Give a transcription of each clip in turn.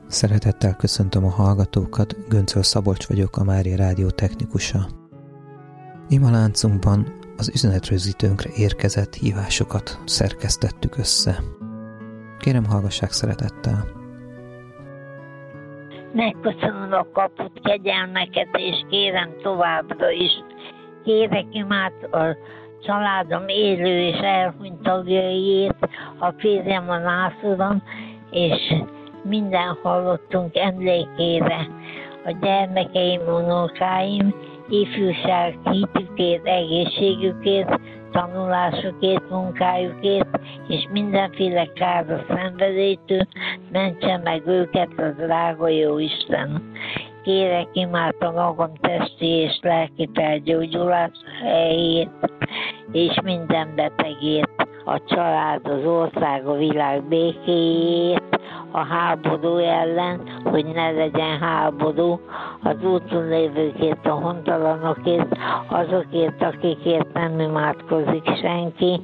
Szeretettel köszöntöm a hallgatókat, Göncöl Szabolcs vagyok, a Mária Rádió technikusa. Imaláncunkban az üzenetrögzítőnkre érkezett hívásokat szerkesztettük össze. Kérem, hallgassák szeretettel! Megköszönöm a kapott kegyelmeket, és kérem továbbra is. Kérek imát a családom élő és elhunyt tagjaiért, a férjem a nászodon, és minden hallottunk emlékére, a gyermekeim, unokáim, ifjúság hitükért, egészségükért, tanulásukért, munkájukért, és mindenféle káros szenvedétől mentse meg őket a drága jó Isten. Kérek imát a magam testi és lelki felgyógyulás helyét, és minden betegért, a család, az ország, a világ békéjét, a háború ellen, hogy ne legyen háború, az úton lévőkért, a hontalanokért, azokért, akikért nem imádkozik senki.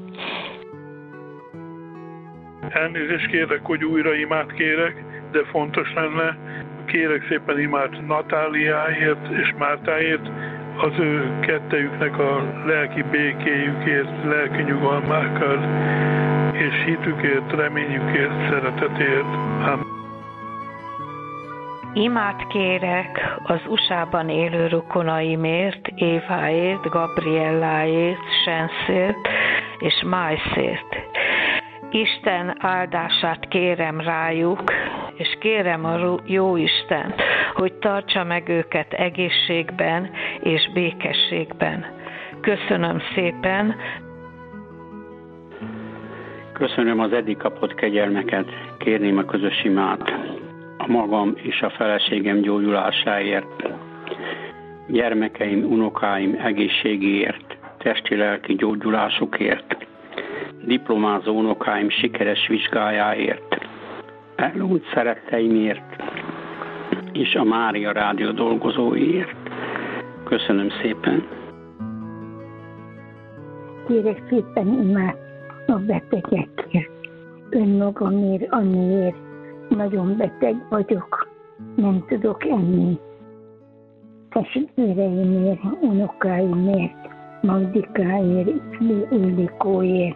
Elnézést kérek, hogy újra imát kérek, de fontos lenne. Kérek szépen imát Natáliáért és Mártáért, az ő kettejüknek a lelki békéjükért, lelki nyugalmákkal, és hitükért, reményükért, szeretetért. Amen. Imát kérek az USA-ban élő rokonaimért, Éváért, Gabrielláért, Senszért és Májszért. Isten áldását kérem rájuk, és kérem a jó Istent, hogy tartsa meg őket egészségben és békességben. Köszönöm szépen! Köszönöm az eddig kapott kegyelmeket, kérném a közös imát a magam és a feleségem gyógyulásáért, gyermekeim, unokáim egészségéért, testi-lelki gyógyulásukért, diplomázó unokáim sikeres vizsgájáért, elhunyt szeretteimért és a Mária Rádió dolgozóiért. Köszönöm szépen! Kérek szépen imát a betegekért, önmagamért, amiért nagyon beteg vagyok, nem tudok enni. Testvéreimért, unokáimért, Magdikáért, Ildikóért,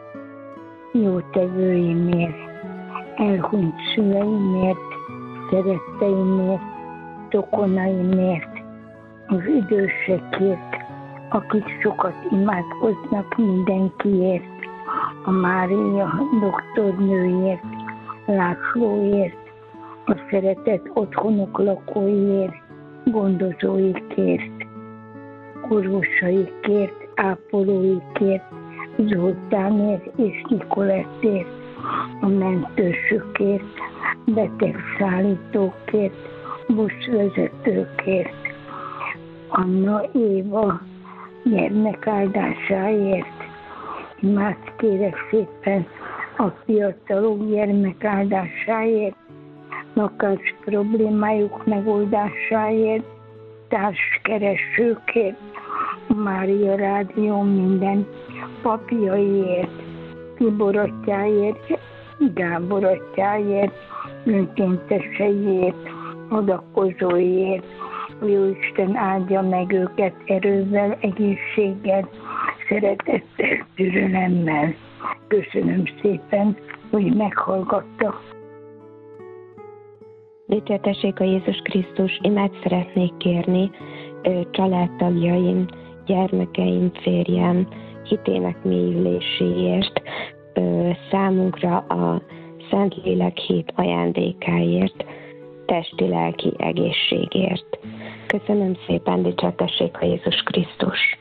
jótevőimért, elhunyt szüleimért, szeretteimért, rokonaimért, az idősekért, akik sokat imádkoznak mindenkiért, a Mária doktornőért, Lászlóért, a szeretett otthonok lakóiért, gondozóikért, orvosaikért, ápolóikért, Zoltánért és Nikolettért, a mentősökért, betegszállítókért, buszvezetőkért, Anna Éva gyermekáldásáért. Imát kérek szépen a fiatalok gyermekáldásáért, lakás problémájuk megoldásáért, társkeresőkért, a Mária Rádió minden papjaiért, Tibor atyáért, Gábor atyáért, önkénteseiért, adakozóiért. Jóisten áldja meg őket erővel, egészséggel, szeretettel, türelemmel. Köszönöm szépen, hogy meghallgattak. Dicsértessék a Jézus Krisztus, imát szeretnék kérni családtagjaim, gyermekeim, férjem hitének mélyüléséért, számunkra a Szentlélek hit ajándékáért, testi-lelki egészségért. Köszönöm szépen, dicsértessék a Jézus Krisztus.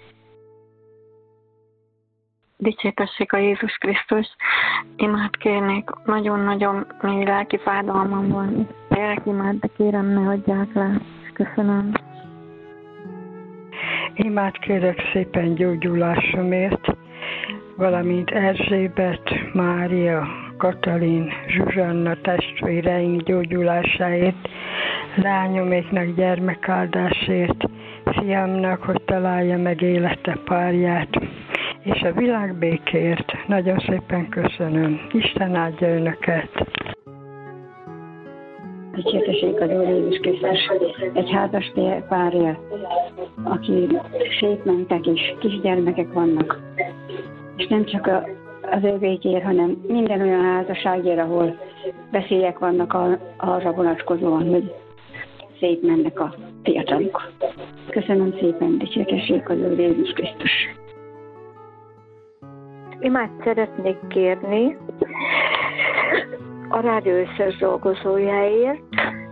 Dicsértessék a Jézus Krisztus. Imát kérnék, nagyon-nagyon mély lelki fájdalmam van. Kérek imát, de kérem, ne adják le. Köszönöm. Imát kérek szépen gyógyulásomért, valamint Erzsébet, Mária, Katalin, Zsuzsanna testvéreink gyógyulásáért, lányoméknak gyermekáldásért, fiamnak, hogy találja meg élete párját, és a világ békért. Nagyon szépen köszönöm. Isten áldja önöket! dicsértessék az Úr Jézus Krisztus. Egy házas párja, aki szétmentek és kisgyermekek vannak. És nem csak az övékért, hanem minden olyan házasságért, ahol veszélyek vannak arra vonatkozóan, hogy szétmennek a fiatalok. Köszönöm szépen, dicsértessék az Úr Jézus Krisztus. Imád szeretnék kérni a rádió összes dolgozójáért,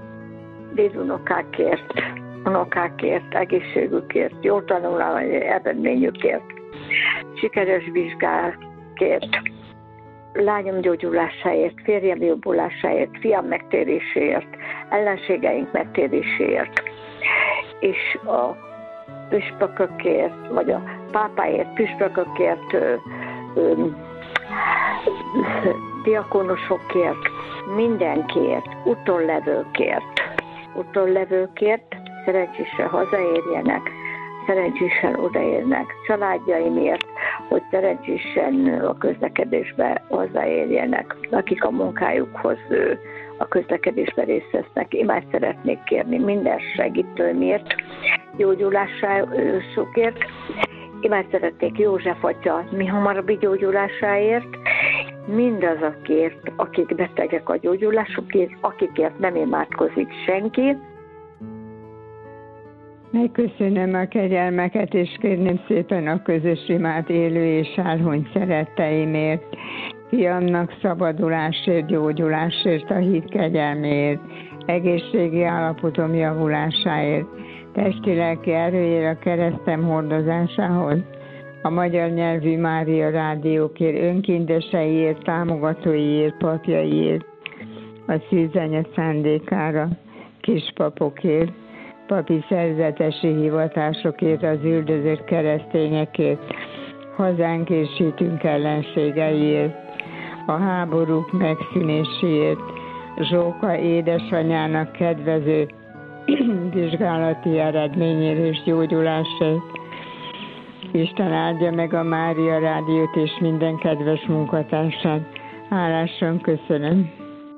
unokákért, egészségükért, jó tanulmány eredményükért, sikeres vizsgákért, lányom gyógyulásáért, férjem jobbulásáért, fiam megtéréséért, ellenségeink megtéréséért, és a püspökökért, vagy a pápáért, püspökökért, diakonusokért, mindenkiért, utollevőkért szerencsésen hazaérjenek, szerencsésen odaérnek, családjaimért, hogy szerencsésen a közlekedésbe hazaérjenek, akik a munkájukhoz a közlekedésben részt vesznek. Imád szeretnék kérni minden segítőmért, gyógyulásukért. Imád szeretnék József atya mi hamarabbi gyógyulásáért, mindazokért, akik betegek a gyógyulásukért, akikért nem imádkozik senki. Megköszönöm a kegyelmeket, és kérném szépen a közös imát élő és álhony szeretteimért, fiamnak szabadulásért, gyógyulásért, a hit kegyelméért, egészségi állapotom javulásáért, testi-lelki erőért, a keresztem hordozásához, a magyar nyelvű Mária rádiókért, önkindeseiért, támogatóiért, papjaiért, a szűzanya szándékára, kispapokért, papi szerzetesi hivatásokért, az üldözött keresztényekért, hazánk és hitünk ellenségeiért, a háborúk megszűnéséért, Zsóka édesanyának kedvező vizsgálati eredményért és gyógyulásért. Isten áldja meg a Mária rádiót és minden kedves munkatársát. Hálásan köszönöm.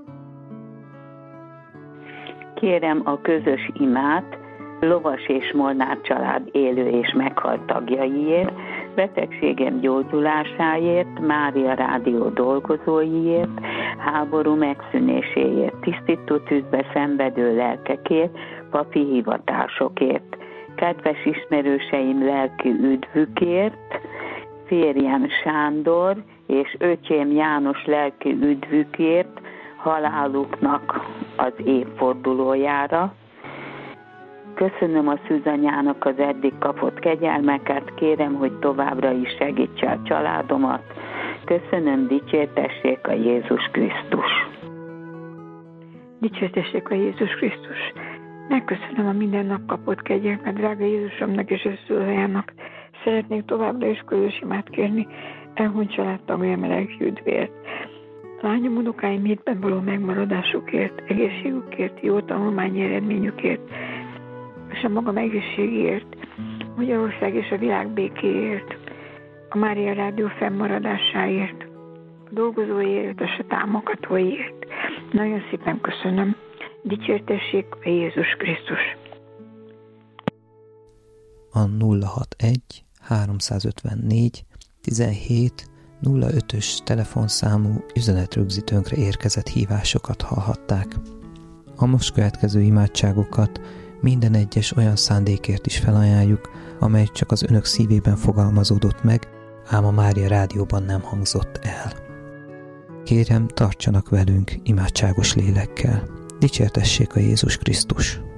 Kérem a közös imát Lovas és Molnár család élő és meghalt tagjaiért, betegségem gyógyulásáért, Mária rádió dolgozóiért, háború megszűnéséért, tisztító tűzbe szenvedő lelkekért, papi hivatásokért, kedves ismerőseim lelki üdvükért, férjem Sándor és öcsém János lelki üdvükért, haláluknak az évfordulójára. Köszönöm a szűzanyának az eddig kapott kegyelmeket, kérem, hogy továbbra is segítse a családomat. Köszönöm, dicsértessék a Jézus Krisztus. Dicsértessék a Jézus Krisztus. Megköszönöm a minden nap kapott kegyelmet, drága Jézusomnak és a szűzanyának. Szeretnék továbbra is közös imát kérni elhunyt családtagjaim lelki üdvért. Lányom, unokáim hitben való megmaradásukért, egészségükért, jó tanulmányi eredményükért, és a magam egészségért, Magyarország és a világ békéért, a Mária rádió fennmaradásáért, a dolgozóért, és a támogatóért. Nagyon szépen köszönöm. Dicsértessék a Jézus Krisztus. A 061 354 17 05-ös telefonszámú üzenetrögzítőnkre érkezett hívásokat hallhatták. A most következő imádságokat minden egyes olyan szándékért is felajánljuk, amely csak az önök szívében fogalmazódott meg, ám a Mária rádióban nem hangzott el. Kérem, tartsanak velünk imádságos lélekkel. Dicsértessék a Jézus Krisztus!